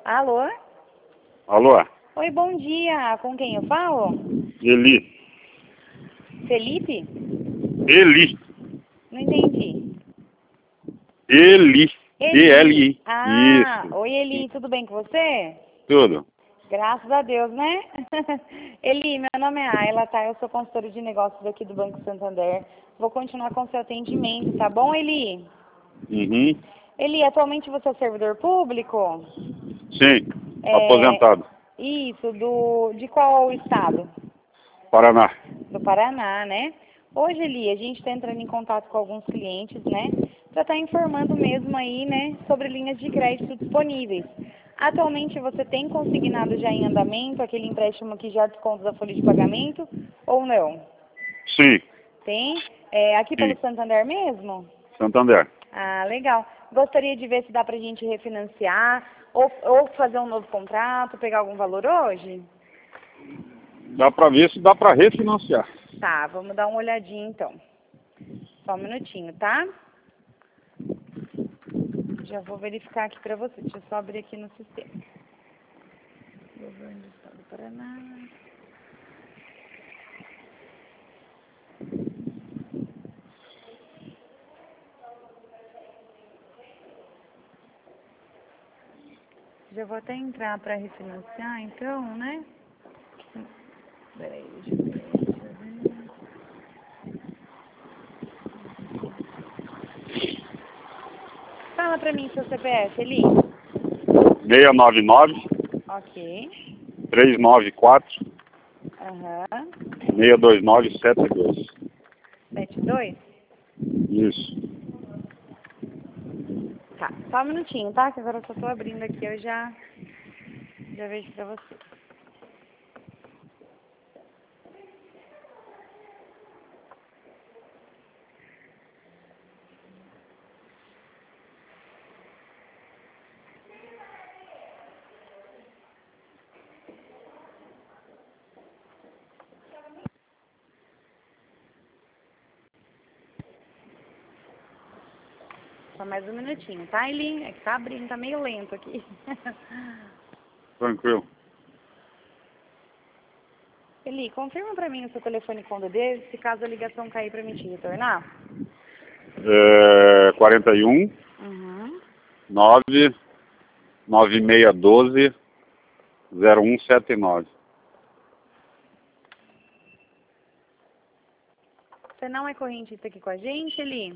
Alô? Alô? Oi, bom dia. Com quem eu falo? Eli. Felipe? Eli. Não entendi. Eli. Eli. E-L-I. Ah, Isso. oi Eli, tudo bem com você? Tudo. Graças a Deus, né? Eli, meu nome é Ayla, tá? Eu sou consultora de negócios aqui do Banco Santander. Vou continuar com o seu atendimento, tá bom, Eli? Uhum. Eli, atualmente você é servidor público? Sim. É, Aposentado. isso, de qual estado? Paraná. Do Paraná, né? Hoje, Eli, a gente está entrando em contato com alguns clientes, né? Para estar informando mesmo aí, né, sobre linhas de crédito disponíveis. Atualmente, você tem consignado já em andamento aquele empréstimo que já desconta da folha de pagamento ou não? Sim. Tem? Aqui pelo Sim. Santander mesmo? Santander. Ah, legal. Gostaria de ver se dá para a gente refinanciar ou fazer um novo contrato, pegar algum valor hoje? Dá pra ver se dá pra refinanciar. Tá, vamos dar uma olhadinha então. Só um minutinho, tá? Já vou verificar aqui para você. Deixa eu só abrir aqui no sistema. Governo do Estado do Paraná. Já vou até entrar para refinanciar, então, né? Peraí, deixa eu ver. Fala para mim seu CPF, Eli. 699 Ok. 394 Aham. 629 72. 72? Isso. Tá, só um minutinho, tá? Que agora eu só tô abrindo aqui, eu já vejo pra você. Só mais um minutinho, tá, Eli? É que tá abrindo, tá meio lento aqui. Tranquilo. Eli, confirma pra mim o seu telefone com o DD, se caso a ligação cair pra mim te retornar. 41 Uhum. 9 9612 0179. Você não é correntista aqui com a gente, Eli?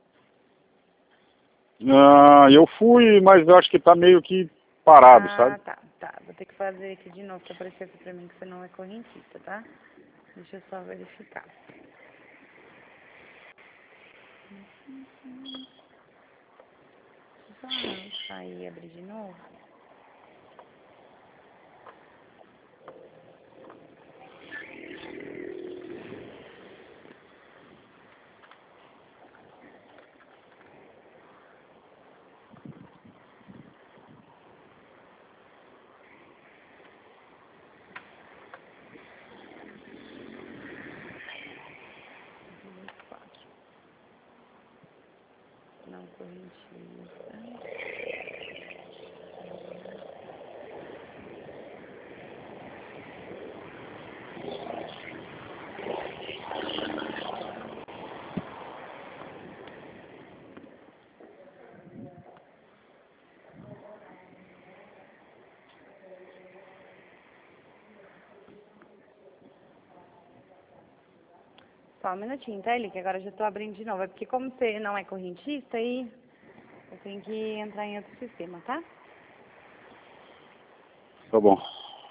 Eu fui, mas eu acho que tá meio que parado, sabe? Ah, tá. Vou ter que fazer aqui de novo pra aparecer aqui pra mim que você não é correntista, tá? Deixa eu só verificar. Só sair e abrir de novo. Não correntista. Só um minutinho, tá, Eli? Que agora eu já tô abrindo de novo. É porque como você não é correntista, aí eu tenho que entrar em outro sistema, tá? Tá bom.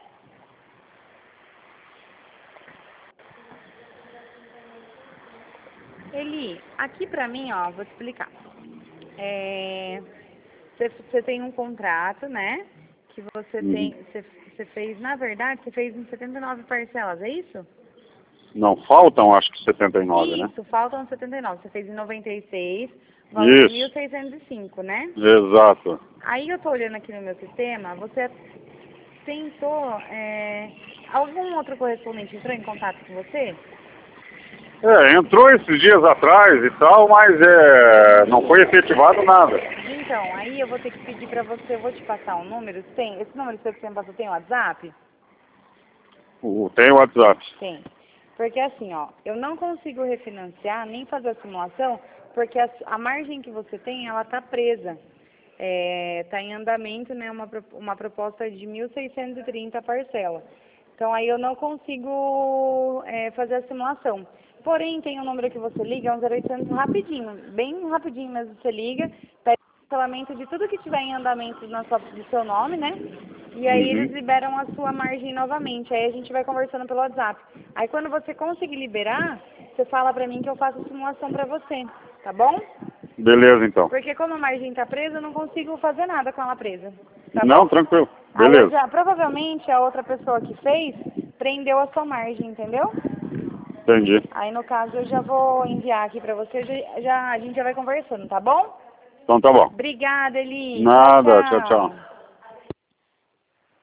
Eli, aqui pra mim, ó, vou te explicar. Você tem um contrato, né? Que você Uhum. tem, você fez, na verdade, você fez em 79 parcelas, é isso? Não, faltam acho que 79, né? Isso, faltam 79. Você fez em 96, valor de Isso, 1.605, né? exato. Aí eu tô olhando aqui no meu sistema, você tentou, algum outro correspondente entrou em contato com você? Entrou esses dias atrás e tal, mas não foi efetivado nada. Então, aí eu vou ter que pedir pra você, eu vou te passar um número. Tem, esse número que você me passou tem WhatsApp? Tem o WhatsApp. Tem. Porque assim, ó, eu não consigo refinanciar nem fazer a simulação, porque a margem que você tem, ela tá presa. Tá em andamento, né, uma proposta de 1.630 a parcela. Então aí eu não consigo fazer a simulação. Porém, tem um número que você liga, é um 0800 rapidinho, bem rapidinho mesmo, você liga, pede o cancelamento de tudo que tiver em andamento do seu nome, né? E aí eles liberam a sua margem novamente. Aí a gente vai conversando pelo WhatsApp. Aí quando você conseguir liberar, você fala pra mim que eu faço a simulação pra você, tá bom? Beleza, então. Porque como a margem tá presa, eu não consigo fazer nada com ela presa. Tá Não, bom? tranquilo. Aí eu Beleza. provavelmente a outra pessoa que fez prendeu a sua margem, entendeu? Entendi. Aí no caso eu já vou enviar aqui pra você, a gente já vai conversando, tá bom? Então tá bom. Obrigada, Eli. Nada, tchau, Tchau, tchau. tchau.